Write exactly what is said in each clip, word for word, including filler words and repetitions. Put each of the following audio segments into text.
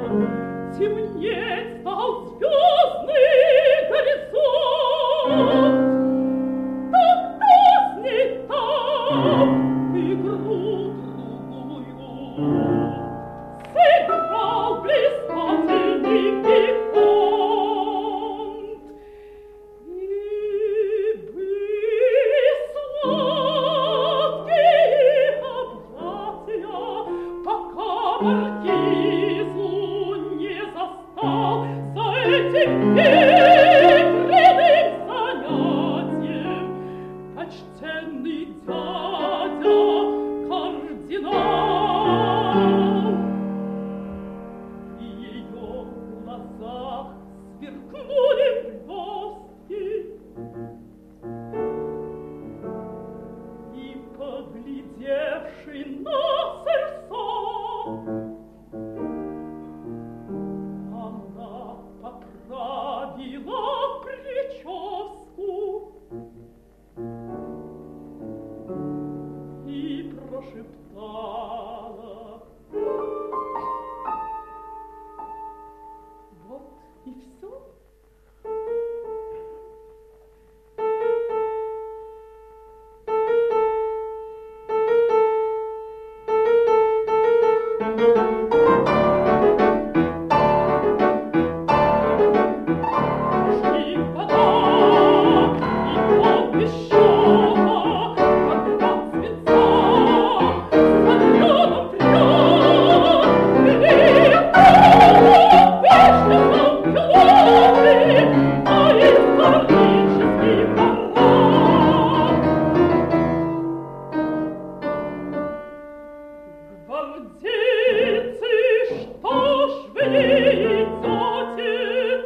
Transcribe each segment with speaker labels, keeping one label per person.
Speaker 1: Темнеть стал звездный горизонт. Так кто с ней там игру другую сыграл блистательный виконт? И были сладкие объятия, пока маркизу не застал за этим игривым занятием почтенный дядя кардинал. И ее глазах сверкнули блестки, и, поглядевший на сердца, она поправила прическу и прошептала: вот и все. И вода, и пот без счета, как два цветца, с огнём прям, и это вечером пилоты, а исторический парад. Гвардейцы, что ж вы не идете?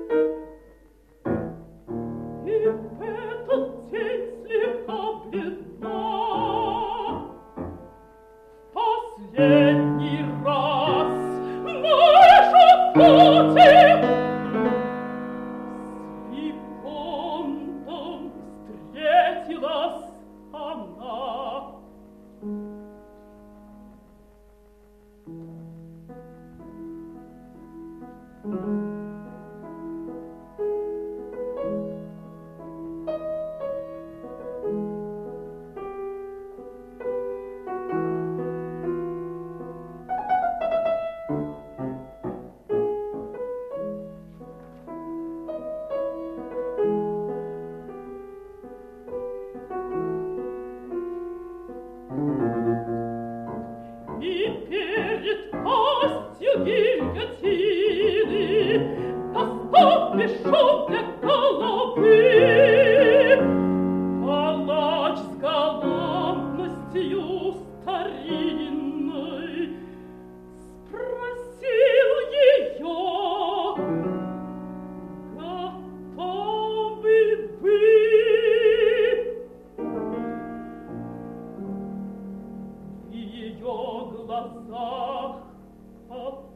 Speaker 1: И в этот день слегка бледна. В последний раз на эшафоте с виконтом встретилась она. И перед пастью гильотины, достав мешок для головы, палач с галантностью старинной спросил ее: готовы вы? В ее глазах